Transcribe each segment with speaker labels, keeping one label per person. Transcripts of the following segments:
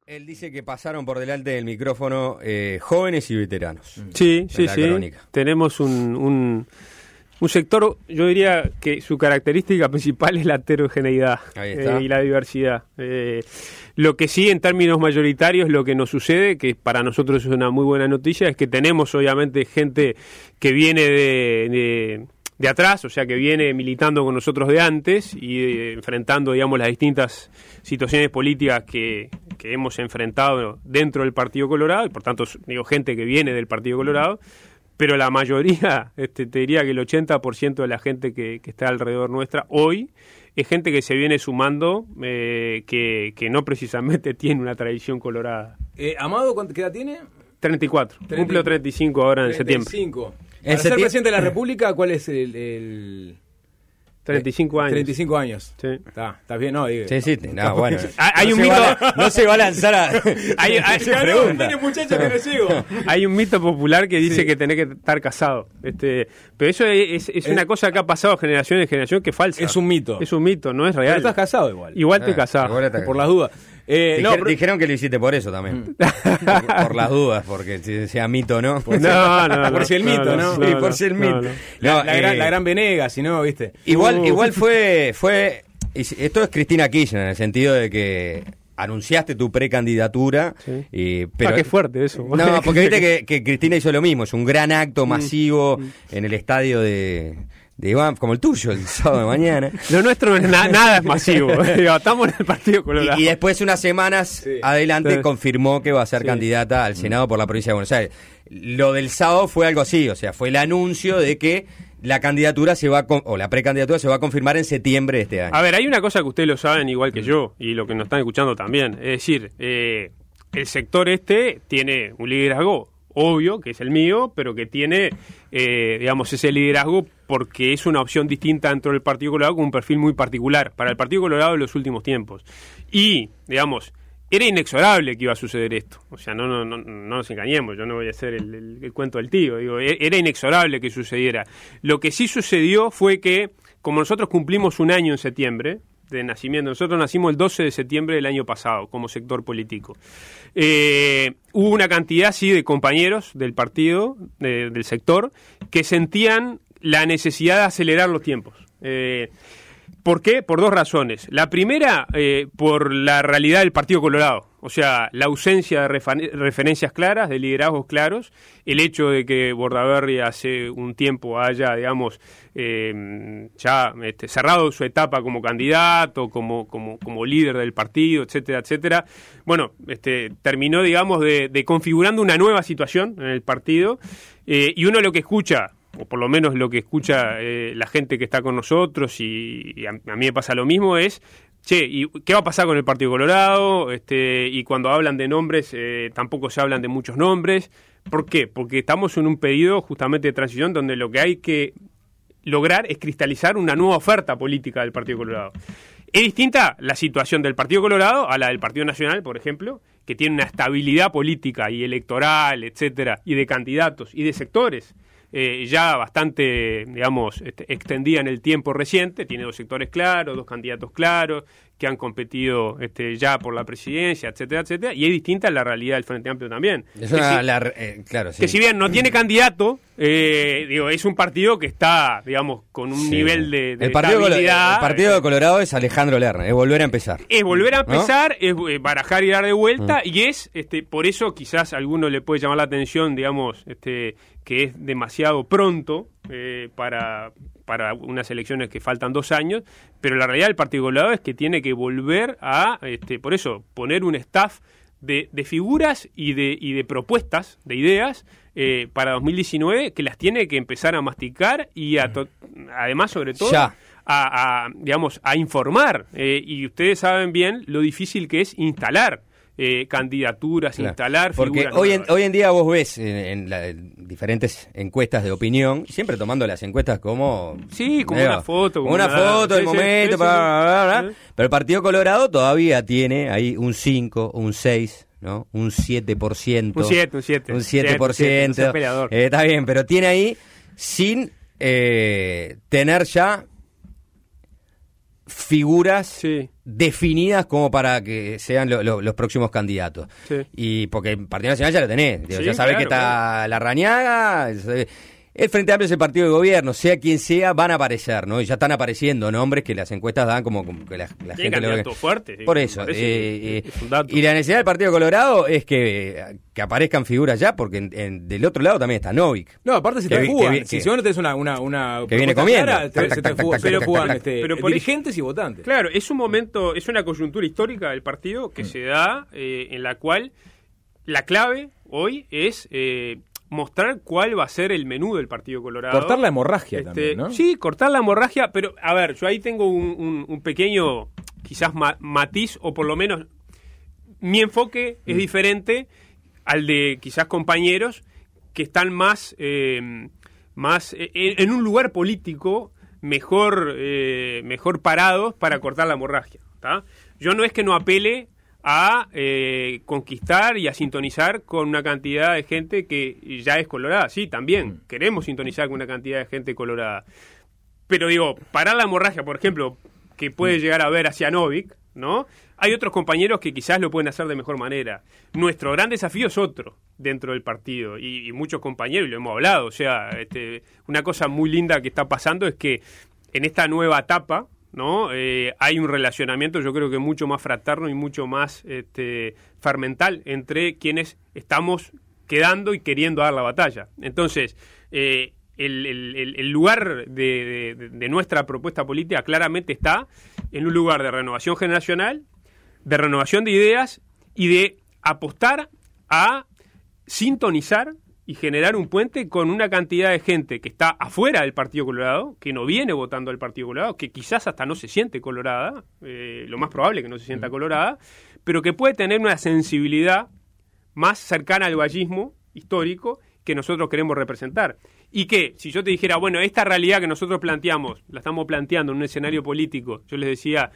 Speaker 1: Él dice que pasaron por delante del micrófono jóvenes y veteranos.
Speaker 2: Sí.
Speaker 1: Crónica.
Speaker 2: Tenemos un sector, yo diría que su característica principal es la heterogeneidad y la diversidad. Lo que sí, en términos mayoritarios, lo que nos sucede, que para nosotros es una muy buena noticia, es que tenemos obviamente gente que viene de atrás, o sea, que viene militando con nosotros de antes y enfrentando, digamos, las distintas situaciones políticas que hemos enfrentado dentro del Partido Colorado, y por tanto, digo, gente que viene del Partido Colorado, pero la mayoría, te diría que el 80% de la gente que está alrededor nuestra hoy es gente que se viene sumando, que no precisamente tiene una tradición colorada.
Speaker 3: Amado, ¿qué edad tiene?
Speaker 2: 34. Cumplo 35 ahora en septiembre.
Speaker 3: 35. Para ser presidente de la República, ¿cuál es el
Speaker 2: 35 años.
Speaker 3: 35 años.
Speaker 2: Sí.
Speaker 3: ¿Estás bien? No, digo.
Speaker 1: Sí, no, bueno.
Speaker 2: Hay un mito.
Speaker 1: No se va a lanzar a.
Speaker 2: Hay un mito popular que dice que tenés que estar casado. Pero eso es una cosa que ha pasado generación en generación que es falsa.
Speaker 3: Es un mito.
Speaker 2: Es un mito, no es real.
Speaker 3: Pero estás casado igual.
Speaker 2: Igual te casás.
Speaker 3: Por las dudas.
Speaker 1: Dijeron que lo hiciste por eso también. por las dudas, porque si sea mito, ¿no?
Speaker 2: No.
Speaker 3: Por si el mito, ¿no?
Speaker 1: Sí, por si el mito.
Speaker 3: La gran Venegas, si no, ¿viste?
Speaker 1: Igual fue. Esto es Cristina Kirchner, en el sentido de que anunciaste tu precandidatura.
Speaker 2: Sí.
Speaker 1: Pero
Speaker 2: qué fuerte eso.
Speaker 1: No, porque viste que Cristina hizo lo mismo. Es un gran acto masivo en el estadio de Iván, como el tuyo, el sábado de mañana.
Speaker 2: Lo nuestro no es nada es masivo. Estamos en el Partido Colorado.
Speaker 1: Y después, unas semanas adelante, confirmó que va a ser candidata al Senado por la provincia de Buenos Aires. Lo del sábado fue algo así, o sea, fue el anuncio de que la candidatura la precandidatura se va a confirmar en septiembre de este año.
Speaker 2: A ver, hay una cosa que ustedes lo saben igual que yo, y lo que nos están escuchando también. Es decir, el sector tiene un liderazgo obvio, que es el mío, pero que tiene, digamos, ese liderazgo porque es una opción distinta dentro del Partido Colorado con un perfil muy particular para el Partido Colorado en los últimos tiempos. Y, digamos, era inexorable que iba a suceder esto. O sea, no nos engañemos, yo no voy a hacer el cuento del tío. Digo, era inexorable que sucediera. Lo que sí sucedió fue que, como nosotros cumplimos un año en septiembre de nacimiento, nosotros nacimos el 12 de septiembre del año pasado como sector político. Hubo una cantidad, sí, de compañeros del partido, del sector, que sentían la necesidad de acelerar los tiempos. ¿Por qué? Por dos razones. La primera, por la realidad del Partido Colorado. O sea, la ausencia de referencias claras, de liderazgos claros, el hecho de que Bordaberry hace un tiempo haya, digamos, ya cerrado su etapa como candidato, como líder del partido, etcétera, etcétera. Bueno, terminó, digamos, de configurando una nueva situación en el partido, y uno lo que escucha, o por lo menos lo que escucha la gente que está con nosotros, y a mí me pasa lo mismo, es, ¿y qué va a pasar con el Partido Colorado? Y cuando hablan de nombres, tampoco se hablan de muchos nombres. ¿Por qué? Porque estamos en un periodo justamente de transición donde lo que hay que lograr es cristalizar una nueva oferta política del Partido Colorado. Es distinta la situación del Partido Colorado a la del Partido Nacional, por ejemplo, que tiene una estabilidad política y electoral, etcétera, y de candidatos y de sectores ya bastante, digamos, extendida en el tiempo reciente. Tiene dos sectores claros, dos candidatos claros, que han competido ya por la presidencia, etcétera, etcétera, y es distinta la realidad del Frente Amplio también.
Speaker 1: Claro, sí.
Speaker 2: Que si bien no tiene candidato, es un partido que está, digamos, con un nivel de estabilidad.
Speaker 1: El Partido de Colorado es Alejandro Lerner, es volver a empezar.
Speaker 2: Es volver a empezar, ¿no? Es barajar y dar de vuelta, y es, por eso quizás a alguno le puede llamar la atención, digamos, que es demasiado pronto para unas elecciones que faltan 2 años, pero la realidad del Partido Colorado es que tiene que volver a, por eso, poner un staff de figuras y de propuestas, de ideas, para 2019, que las tiene que empezar a masticar y además, sobre todo, digamos, a informar. Y ustedes saben bien lo difícil que es instalar candidaturas, instalar figuras.
Speaker 1: Porque hoy en día vos ves en diferentes encuestas de opinión, siempre tomando las encuestas como...
Speaker 2: Sí, como una foto.
Speaker 1: Como una foto del momento, pero el Partido Colorado todavía tiene ahí un 5, un 6, ¿no? Un 7%.
Speaker 2: Un 7%.
Speaker 1: Un 7%. Está bien, pero tiene ahí sin tener ya figuras definidas como para que sean los próximos candidatos. Y porque el Partido Nacional ya lo tenés. Digo, ya sabés que está Larrañaga. El Frente Amplio es el partido de gobierno, sea quien sea, van a aparecer, ¿no? Y ya están apareciendo nombres que las encuestas dan como que la gente lo ve.
Speaker 2: Fuerte,
Speaker 1: por eso. Y la necesidad del Partido Colorado es que aparezcan figuras ya, porque del otro lado también está Novik.
Speaker 3: No, aparte si te fugan. Si vos no tenés una
Speaker 1: que viene comiendo.
Speaker 3: Se te fugan dirigentes y votantes.
Speaker 2: Claro, es un momento, es una coyuntura histórica del partido que se da en la cual la clave hoy es mostrar cuál va a ser el menú del Partido Colorado.
Speaker 3: Cortar la hemorragia también, ¿no?
Speaker 2: Sí, cortar la hemorragia, pero a ver, yo ahí tengo un pequeño, quizás matiz, o por lo menos mi enfoque es diferente al de quizás compañeros que están más en un lugar político mejor parados para cortar la hemorragia, ¿tá? Yo no es que no apele a conquistar y a sintonizar con una cantidad de gente que ya es colorada. Sí, también queremos sintonizar con una cantidad de gente colorada. Pero digo, parar la hemorragia, por ejemplo, que puede llegar a ver hacia Novik, ¿no? Hay otros compañeros que quizás lo pueden hacer de mejor manera. Nuestro gran desafío es otro dentro del partido y muchos compañeros, y lo hemos hablado, o sea, una cosa muy linda que está pasando es que en esta nueva etapa, ¿no? Hay un relacionamiento, yo creo que mucho más fraterno y mucho más fermental entre quienes estamos quedando y queriendo dar la batalla. Entonces, el lugar de nuestra propuesta política claramente está en un lugar de renovación generacional, de renovación de ideas y de apostar a sintonizar y generar un puente con una cantidad de gente que está afuera del Partido Colorado, que no viene votando al Partido Colorado, que quizás hasta no se siente colorada, lo más probable que no se sienta colorada, pero que puede tener una sensibilidad más cercana al vallismo histórico que nosotros queremos representar. Y que, si yo te dijera, bueno, esta realidad que nosotros planteamos, la estamos planteando en un escenario político, yo les decía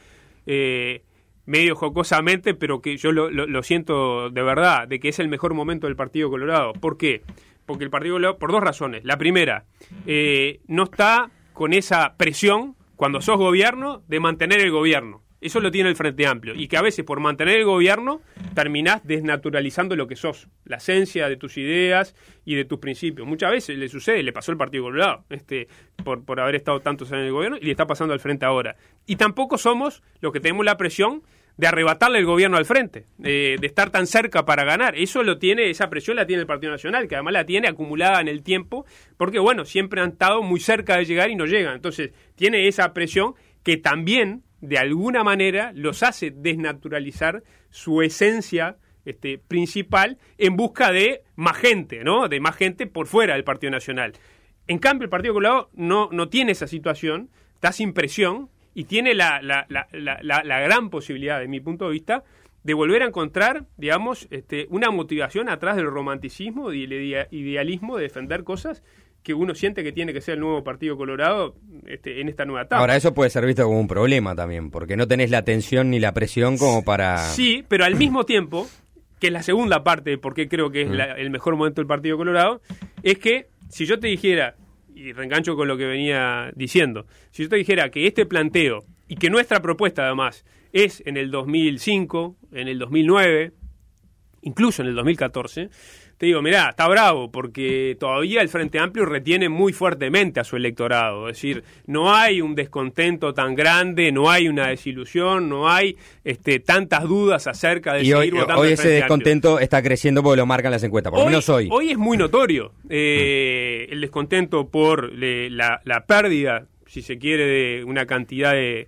Speaker 2: medio jocosamente, pero que yo lo siento de verdad, de que es el mejor momento del Partido Colorado. ¿Por qué? Porque el Partido Colorado, por dos razones. La primera, no está con esa presión, cuando sos gobierno, de mantener el gobierno. Eso lo tiene el Frente Amplio. Y que a veces, por mantener el gobierno, terminás desnaturalizando lo que sos, la esencia de tus ideas y de tus principios. Muchas veces le sucede, le pasó al Partido Colorado, por haber estado tantos años en el gobierno, y le está pasando al Frente ahora. Y tampoco somos los que tenemos la presión de arrebatarle el gobierno al frente, de estar tan cerca para ganar. Esa presión la tiene el Partido Nacional, que además la tiene acumulada en el tiempo, porque bueno, siempre han estado muy cerca de llegar y no llegan. Entonces, tiene esa presión que también, de alguna manera, los hace desnaturalizar su esencia principal en busca de más gente, ¿no? De más gente por fuera del Partido Nacional. En cambio, el Partido Colorado no tiene esa situación, está sin presión, y tiene la gran posibilidad, de mi punto de vista, de volver a encontrar, digamos, una motivación atrás del romanticismo y el idealismo de defender cosas que uno siente que tiene que ser el nuevo Partido Colorado en esta nueva etapa.
Speaker 1: Ahora, eso puede ser visto como un problema también, porque no tenés la tensión ni la presión como para...
Speaker 2: Sí, pero al mismo tiempo, que es la segunda parte de por qué creo que es el mejor momento del Partido Colorado, es que si yo te dijera, y reengancho con lo que venía diciendo, si yo te dijera que este planteo, y que nuestra propuesta además, es en el 2005, en el 2009, incluso en el 2014, te digo, mirá, está bravo, porque todavía el Frente Amplio retiene muy fuertemente a su electorado, es decir, no hay un descontento tan grande, no hay una desilusión, no hay tantas dudas acerca de seguir votando.
Speaker 1: Hoy ese descontento está creciendo porque lo marcan las encuestas, por lo menos hoy.
Speaker 2: Hoy es muy notorio el descontento por la pérdida, si se quiere, de una cantidad de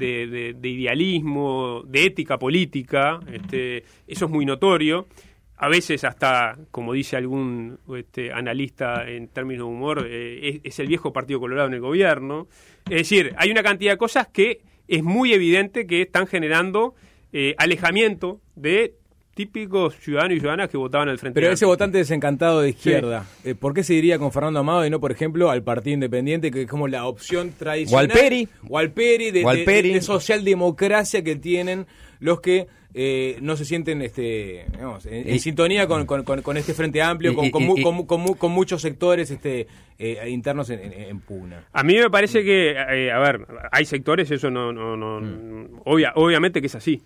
Speaker 2: idealismo, de ética política, eso es muy notorio. A veces hasta, como dice algún analista en términos de humor, es el viejo Partido Colorado en el gobierno. Es decir, hay una cantidad de cosas que es muy evidente que están generando alejamiento de típicos ciudadanos y ciudadanas que votaban al Frente
Speaker 3: Pero
Speaker 2: Amplio.
Speaker 3: Ese votante desencantado de izquierda, ¿por qué se iría con Fernando Amado y no, por ejemplo, al Partido Independiente, que es como la opción tradicional?
Speaker 1: O al PERI
Speaker 3: de socialdemocracia que tienen los que no se sienten en sintonía con este Frente Amplio, con muchos sectores internos en pugna.
Speaker 2: A mí me parece que, hay sectores, eso obviamente que es así.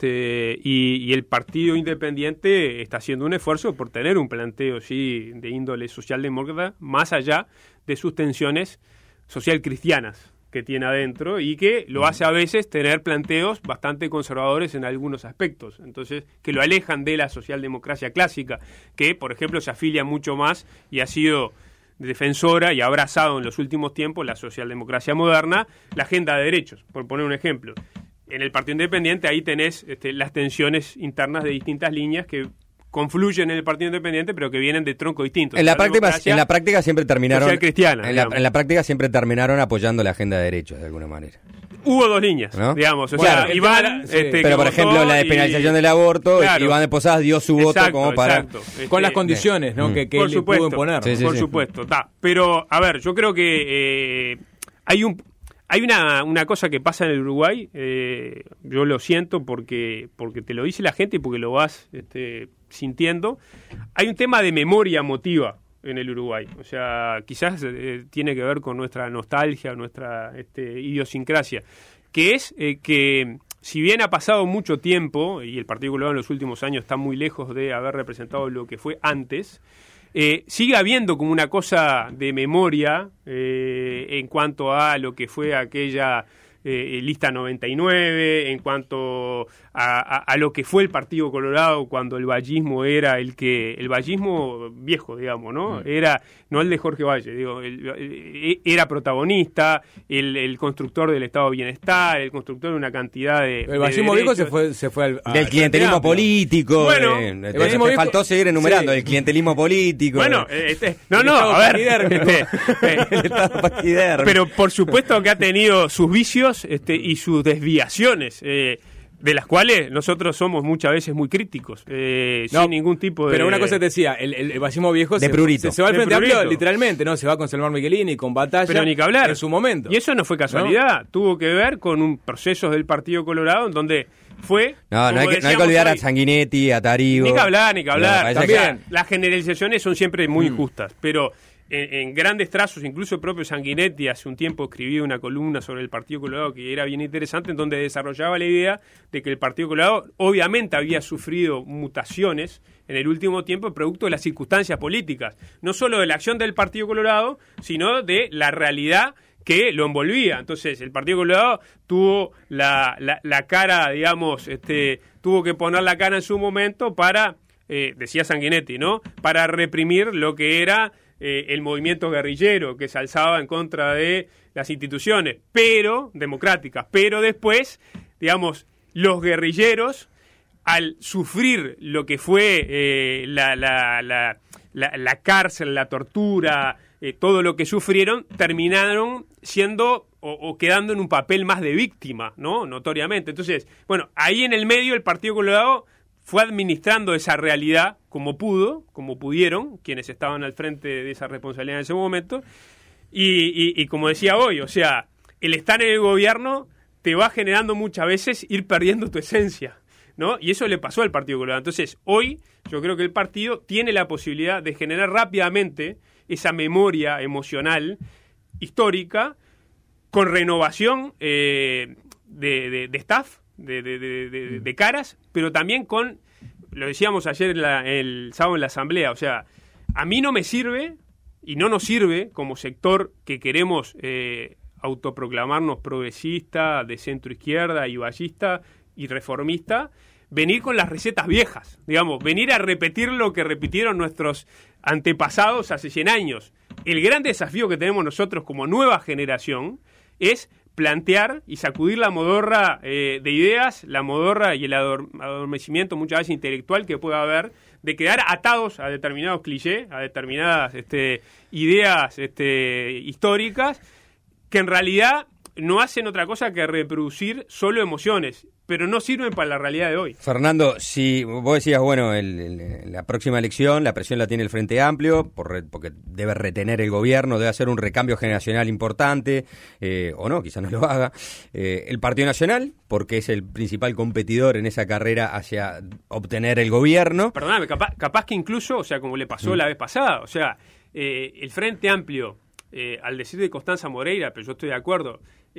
Speaker 2: Y el Partido Independiente está haciendo un esfuerzo por tener un planteo, sí, de índole socialdemócrata, más allá de sus tensiones social-cristianas que tiene adentro y que lo hace a veces tener planteos bastante conservadores en algunos aspectos, entonces que lo alejan de la socialdemocracia clásica, que por ejemplo se afilia mucho más y ha sido defensora y ha abrazado en los últimos tiempos la socialdemocracia moderna, la agenda de derechos, por poner un ejemplo. En el Partido Independiente ahí tenés las tensiones internas de distintas líneas que confluyen en el Partido Independiente, pero que vienen de tronco distinto.
Speaker 1: En la práctica siempre terminaron
Speaker 2: cristiana,
Speaker 1: en la práctica siempre terminaron apoyando la agenda de derechos de alguna manera.
Speaker 2: Hubo dos líneas, ¿no? Digamos, Iván,
Speaker 1: pero por ejemplo la despenalización del aborto, claro, Iván de Posadas dio su voto como para
Speaker 3: con las condiciones, ¿no? que él le pudo imponer.
Speaker 2: Por supuesto, pero a ver, yo creo que hay una cosa que pasa en el Uruguay, yo lo siento porque te lo dice la gente y porque lo vas sintiendo. Hay un tema de memoria emotiva en el Uruguay, o sea, quizás tiene que ver con nuestra nostalgia, nuestra idiosincrasia, que es que si bien ha pasado mucho tiempo y el Partido Colorado en los últimos años está muy lejos de haber representado lo que fue antes, sigue habiendo como una cosa de memoria en cuanto a lo que fue aquella lista 99, en cuanto a lo que fue el Partido Colorado cuando el vallismo era el vallismo viejo, digamos, ¿no? Era no el de Jorge Valle, digo, era protagonista, el constructor del Estado de Bienestar, el constructor de una cantidad de
Speaker 3: el vallismo viejo se fue
Speaker 1: del clientelismo político.
Speaker 2: Bueno,
Speaker 1: me faltó seguir enumerando el clientelismo político.
Speaker 2: Bueno, pero por supuesto que ha tenido sus vicios y sus desviaciones, de las cuales nosotros somos muchas veces muy críticos, sin ningún tipo de...
Speaker 3: Pero una cosa te decía, el vallismo viejo se va al Frente Amplio literalmente, ¿no? Se va con Selmar Michelini, con Batalla,
Speaker 2: pero ni que hablar,
Speaker 3: en su momento.
Speaker 2: Y eso no fue casualidad, tuvo que ver con un proceso del Partido Colorado en donde fue...
Speaker 1: No hay que olvidar a Sanguinetti, a Tarigo...
Speaker 2: Ni que hablar. También. Las generalizaciones son siempre muy injustas, pero... En grandes trazos, incluso el propio Sanguinetti hace un tiempo escribió una columna sobre el Partido Colorado que era bien interesante, en donde desarrollaba la idea de que el Partido Colorado obviamente había sufrido mutaciones en el último tiempo producto de las circunstancias políticas, no solo de la acción del Partido Colorado, sino de la realidad que lo envolvía. Entonces, el Partido Colorado tuvo la cara, digamos, tuvo que poner la cara en su momento para, decía Sanguinetti, ¿no?, para reprimir lo que era el movimiento guerrillero que se alzaba en contra de las instituciones democráticas, pero después, digamos, los guerrilleros, al sufrir lo que fue la cárcel, la tortura, todo lo que sufrieron, terminaron siendo o quedando en un papel más de víctima, ¿no?, notoriamente. Entonces, bueno, ahí en el medio el Partido Colorado fue administrando esa realidad como pudieron, quienes estaban al frente de esa responsabilidad en ese momento, y como decía hoy, o sea, el estar en el gobierno te va generando muchas veces ir perdiendo tu esencia, ¿no? Y eso le pasó al Partido Colorado. Entonces, hoy yo creo que el partido tiene la posibilidad de generar rápidamente esa memoria emocional histórica con renovación de staff, de caras, pero también con, lo decíamos ayer el sábado en la asamblea, o sea, a mí no me sirve y no nos sirve como sector que queremos autoproclamarnos progresista, de centro izquierda y vallista y reformista, venir con las recetas viejas, digamos, venir a repetir lo que repitieron nuestros antepasados hace 100 años. El gran desafío que tenemos nosotros como nueva generación es plantear y sacudir la modorra de ideas, la modorra y el adormecimiento muchas veces intelectual que pueda haber, de quedar atados a determinados clichés, a determinadas ideas históricas, que en realidad no hacen otra cosa que reproducir solo emociones, pero no sirven para la realidad de hoy.
Speaker 1: Fernando, si vos decías, bueno, la próxima elección, la presión la tiene el Frente Amplio, porque debe retener el gobierno, debe hacer un recambio generacional importante, o no, quizás no lo haga. El Partido Nacional, porque es el principal competidor en esa carrera hacia obtener el gobierno.
Speaker 2: Perdóname, capaz que incluso, o sea, como le pasó la vez pasada, o sea, el Frente Amplio, al decir de Constanza Moreira, pero yo estoy de acuerdo,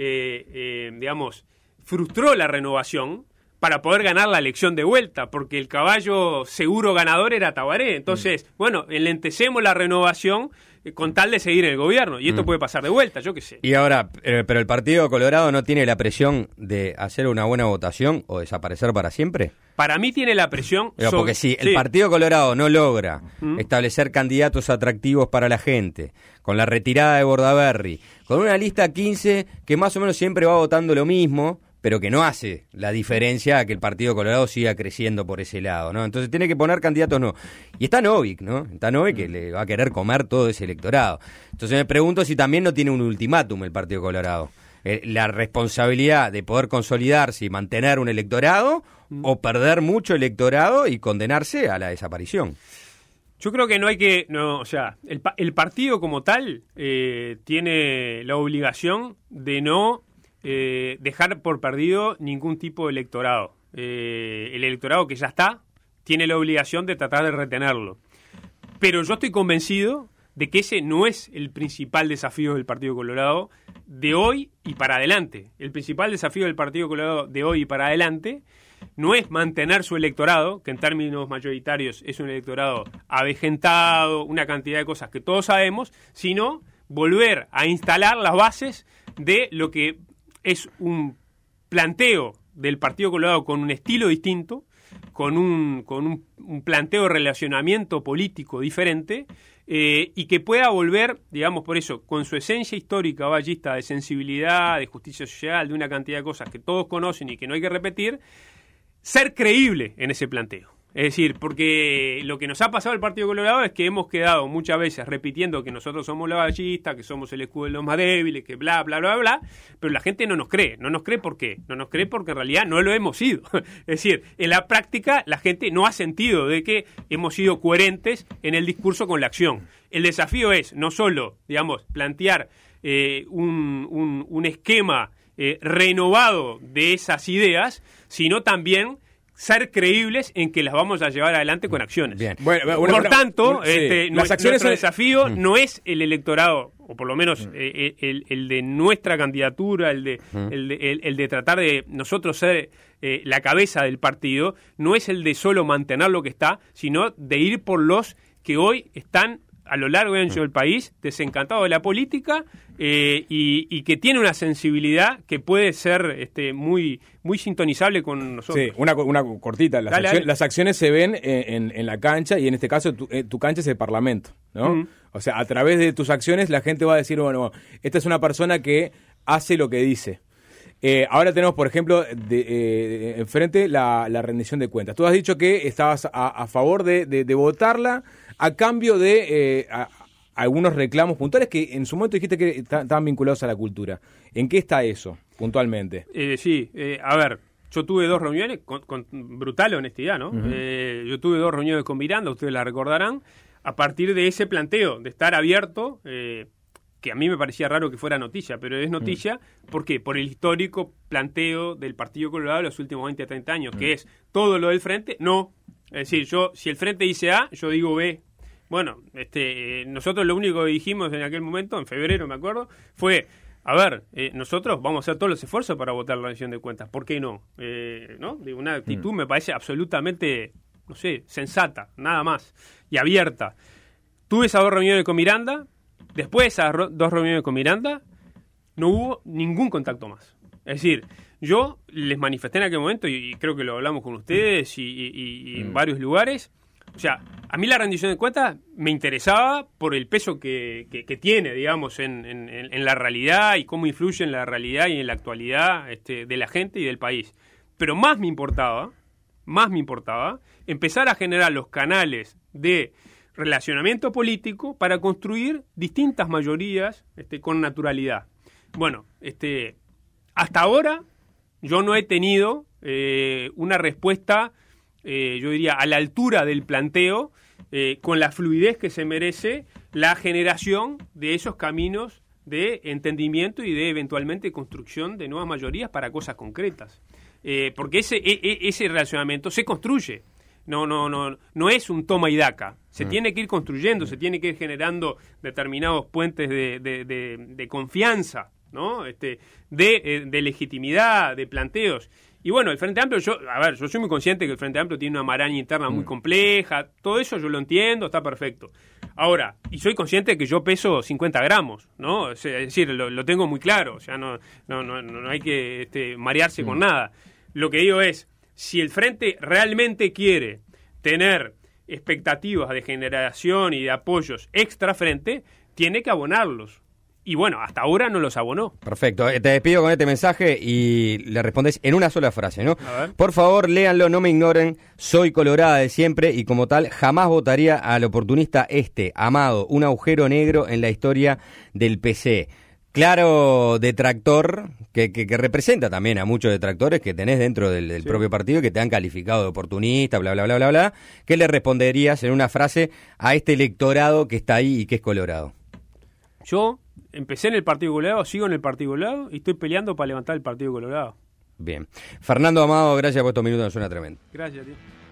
Speaker 2: digamos, frustró la renovación para poder ganar la elección de vuelta, porque el caballo seguro ganador era Tabaré. Entonces, bueno, enlentecemos la renovación con tal de seguir en el gobierno, y esto puede pasar de vuelta, yo qué sé.
Speaker 1: Y ahora, pero el Partido Colorado no tiene la presión de hacer una buena votación o desaparecer para siempre.
Speaker 2: Para mí tiene la presión...
Speaker 1: Porque si el Partido Colorado no logra establecer candidatos atractivos para la gente, con la retirada de Bordaberry, con una lista 15 que más o menos siempre va votando lo mismo, pero que no hace la diferencia a que el Partido Colorado siga creciendo por ese lado, ¿no? Entonces tiene que poner candidatos no. Y está Novik, ¿no? Está Novik que le va a querer comer todo ese electorado. Entonces me pregunto si también no tiene un ultimátum el Partido Colorado. La responsabilidad de poder consolidarse y mantener un electorado o perder mucho electorado y condenarse a la desaparición.
Speaker 2: Yo creo que no hay que... No, o sea, el partido como tal tiene la obligación de no dejar por perdido ningún tipo de electorado. El electorado que ya está tiene la obligación de tratar de retenerlo. Pero yo estoy convencido de que ese no es el principal desafío del Partido Colorado de hoy y para adelante. El principal desafío del Partido Colorado de hoy y para adelante no es mantener su electorado, que en términos mayoritarios es un electorado avejentado, una cantidad de cosas que todos sabemos, sino volver a instalar las bases de lo que es un planteo del Partido Colorado con un estilo distinto, con un planteo de relacionamiento político diferente, y que pueda volver, digamos, por eso, con su esencia histórica ballista de sensibilidad, de justicia social, de una cantidad de cosas que todos conocen y que no hay que repetir, ser creíble en ese planteo. Es decir, porque lo que nos ha pasado al Partido Colorado es que hemos quedado muchas veces repitiendo que nosotros somos los ballistas, que somos el escudo de los más débiles, que bla, bla, bla, bla, pero la gente no nos cree. No nos cree ¿por qué? No nos cree porque en realidad no lo hemos sido. Es decir, en la práctica la gente no ha sentido de que hemos sido coherentes en el discurso con la acción. El desafío es no solo, digamos, plantear un esquema renovado de esas ideas, sino también ser creíbles en que las vamos a llevar adelante con acciones.
Speaker 1: Bien.
Speaker 2: Por tanto,
Speaker 3: sí.
Speaker 2: nuestro desafío no es el electorado, o por lo menos el de nuestra candidatura, el de tratar de nosotros ser la cabeza del partido, no es el de solo mantener lo que está, sino de ir por los que hoy están a lo largo y ancho del país, desencantados de la política, y que tiene una sensibilidad que puede ser muy muy sintonizable con nosotros.
Speaker 3: Sí, una cortita. Las acciones se ven en la cancha, y en este caso tu cancha es el Parlamento, ¿no? O sea, a través de tus acciones la gente va a decir, bueno, esta es una persona que hace lo que dice. Ahora tenemos, por ejemplo, enfrente la rendición de cuentas. Tú has dicho que estabas a favor de votarla a cambio de algunos reclamos puntuales que en su momento dijiste que estaban vinculados a la cultura. ¿En qué está eso, puntualmente?
Speaker 2: Sí, a ver, yo tuve 2 reuniones con brutal honestidad, ¿no? Yo tuve 2 reuniones con Miranda, ustedes la recordarán, a partir de ese planteo, de estar abierto, que a mí me parecía raro que fuera noticia, pero es noticia, ¿por qué? Por el histórico planteo del Partido Colorado de los últimos 20 a 30 años, que es todo lo del Frente, no. Es decir, si el Frente dice A, yo digo B. Bueno, nosotros lo único que dijimos en aquel momento, en febrero me acuerdo, fue, a ver, nosotros vamos a hacer todos los esfuerzos para votar la rendición de cuentas, ¿por qué no? ¿No? De una actitud me parece absolutamente, no sé, sensata, nada más, y abierta. Tuve esas 2 reuniones con Miranda. Después de esas 2 reuniones con Miranda, no hubo ningún contacto más. Es decir, yo les manifesté en aquel momento, y creo que lo hablamos con ustedes y en varios lugares, o sea, a mí la rendición de cuentas me interesaba por el peso que tiene, digamos, en la realidad y cómo influye en la realidad y en la actualidad de la gente y del país. Pero más me importaba empezar a generar los canales de relacionamiento político para construir distintas mayorías con naturalidad. Bueno, hasta ahora yo no he tenido una respuesta, yo diría, a la altura del planteo, con la fluidez que se merece la generación de esos caminos de entendimiento y de eventualmente construcción de nuevas mayorías para cosas concretas. Porque ese relacionamiento se construye. No es un toma y daca. Se tiene que ir construyendo, se tiene que ir generando determinados puentes de confianza, ¿no? De legitimidad, de planteos. Y bueno, el Frente Amplio, yo soy muy consciente que el Frente Amplio tiene una maraña interna muy compleja, todo eso yo lo entiendo, está perfecto. Ahora, y soy consciente de que yo peso 50 gramos, ¿no? Es decir, lo tengo muy claro, o sea, no hay que marearse con nada. Lo que digo es, si el Frente realmente quiere tener expectativas de generación y de apoyos extra Frente, tiene que abonarlos. Y bueno, hasta ahora no los abonó.
Speaker 1: Perfecto. Te despido con este mensaje y le respondes en una sola frase, ¿no? Por favor, léanlo, no me ignoren. Soy colorada de siempre y como tal jamás votaría al oportunista Amado, un agujero negro en la historia del PC. Claro detractor que representa también a muchos detractores que tenés dentro del propio partido y que te han calificado de oportunista, bla, bla, bla, bla, bla. ¿Qué le responderías en una frase a este electorado que está ahí y que es colorado?
Speaker 2: Yo empecé en el Partido Colorado, sigo en el Partido Colorado y estoy peleando para levantar el Partido Colorado.
Speaker 1: Bien. Fernando Amado, gracias por estos minutos, nos suena tremendo.
Speaker 2: Gracias, tío.